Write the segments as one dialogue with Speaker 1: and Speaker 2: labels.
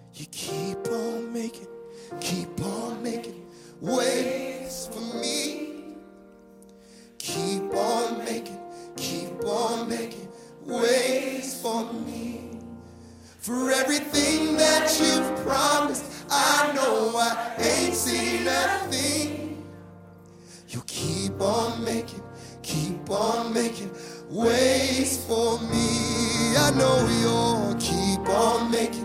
Speaker 1: You keep on making ways for me. Keep on making ways for me. For everything that you've promised, I know I ain't seen nothing. You keep on making ways for me. I know you'll keep on making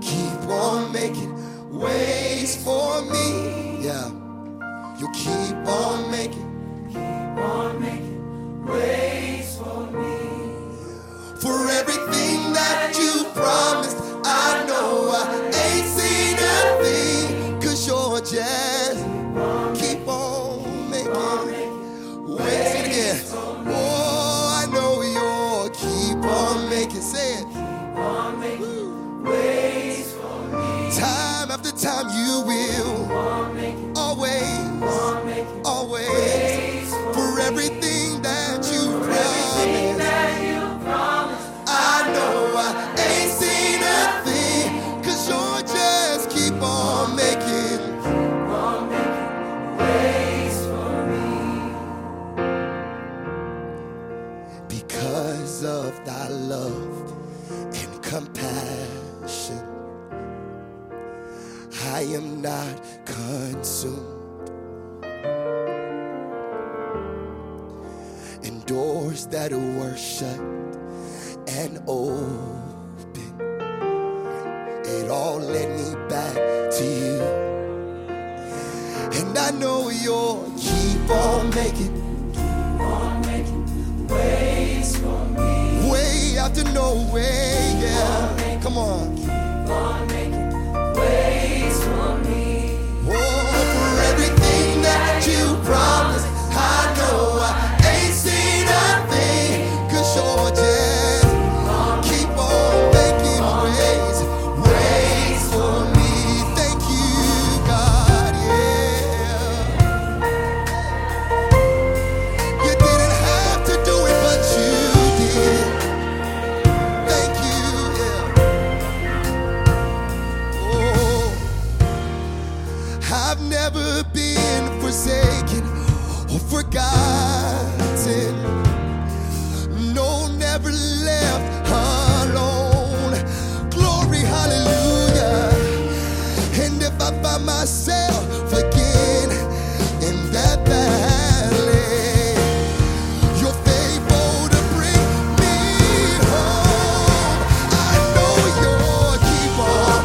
Speaker 1: ways for me. Yeah, you keep on making ways for me. For everything that you promised, I know I ain't seen a thing. 'Cause you're just keep on making ways. Say it again. Oh, I know you'll keep on making. Say it. Ways for me. Time after time you will. Always. For everything that you promised, I know I ain't seen a thing. 'Cause you're just keep on making ways for me. Because of thy love and compassion, I am not consumed. And doors that were shut and open, it all led me back to you. And I know you'll keep on making ways for me. Way after no way, yeah. Come on. Keep on making ways for me. Oh, for everything that you promised, I know I ain't seen a thing. 'Cause you're just keep on making ways for me. Thank you, God, yeah. You didn't have to do it, but you did. Thank you, yeah. Oh, I've never been forsaken or forgotten. No, never left alone. Glory, hallelujah. And if I find myself again in that valley, you're faithful to bring me home. I know you'll keep on,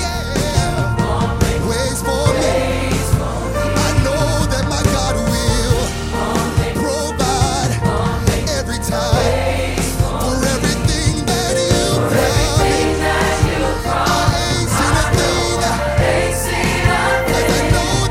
Speaker 1: yeah, ways for me. I know that my God will provide every time for everything that you promised. I ain't seen a thing, 'cause I know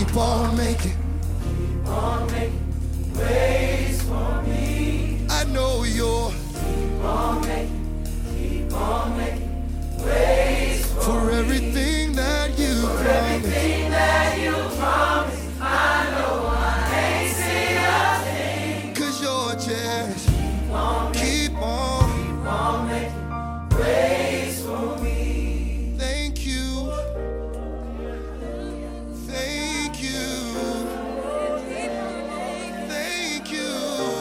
Speaker 1: keep on making ways for me. I know you're keep on making ways for everything that you promised. Everything that you promised, I know I ain't seen a thing. 'Cause you're just keep on making ways for me. Thank you. Thank you. Thank you.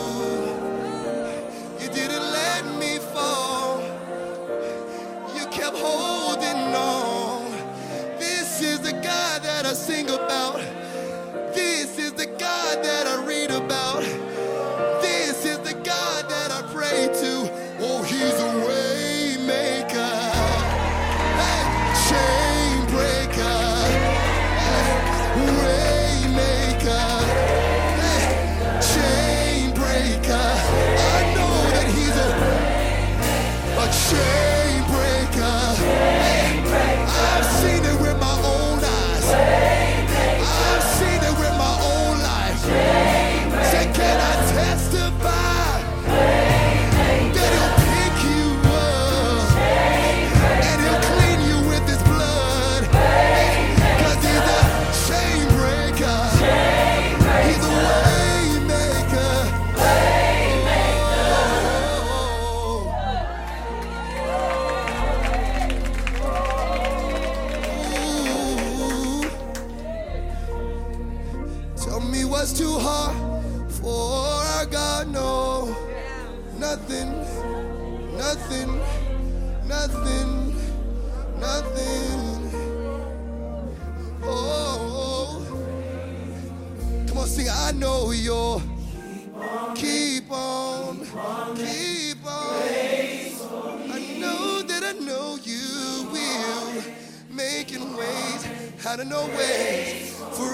Speaker 1: You didn't let me fall. You kept holding on. This is the God that I sing about. This is the God that I read about. This is the God that I pray to. Oh, he's a way maker. Hey, chain breaker. Hey, way maker. Hey, chain breaker. I know that he's a chain breaker. Hey, I've seen it with my own eyes. I've seen it with my own life. Say, can I testify that he'll pick you up and he'll clean you with his blood? 'Cause he's a chain breaker. He's a way maker. Ooh. Tell me what's too hard for our God? No, nothing, nothing, nothing, nothing. Oh, come on, sing. I know you're keep on. I know you will making ways out of no way for